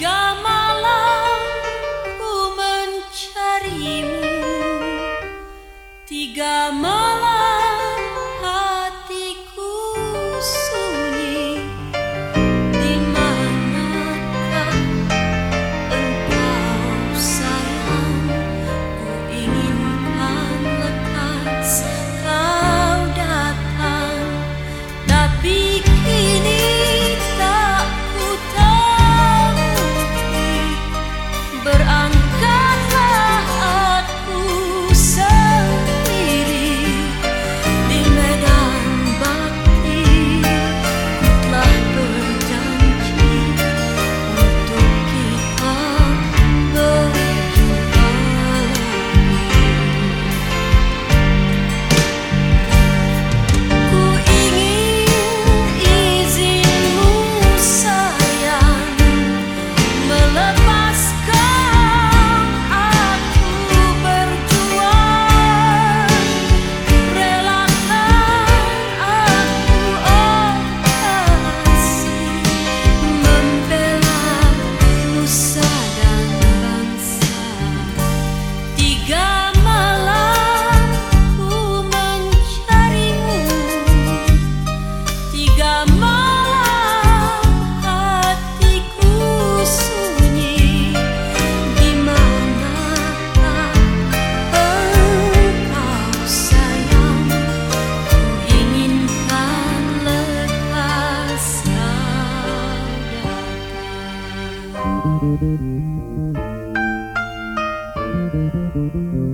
Tiga malam ku mencarimu, tiga malam hatiku sunyi. Di manakah engkau sayang? Ku inginkan lekas kau datang, tapi kini berangkatlah aku sendiri. Di medan bakti ku telah berjanji untuk kita berjumpa lagi. Ku ingin izinmu sayang melepaskan Thank you.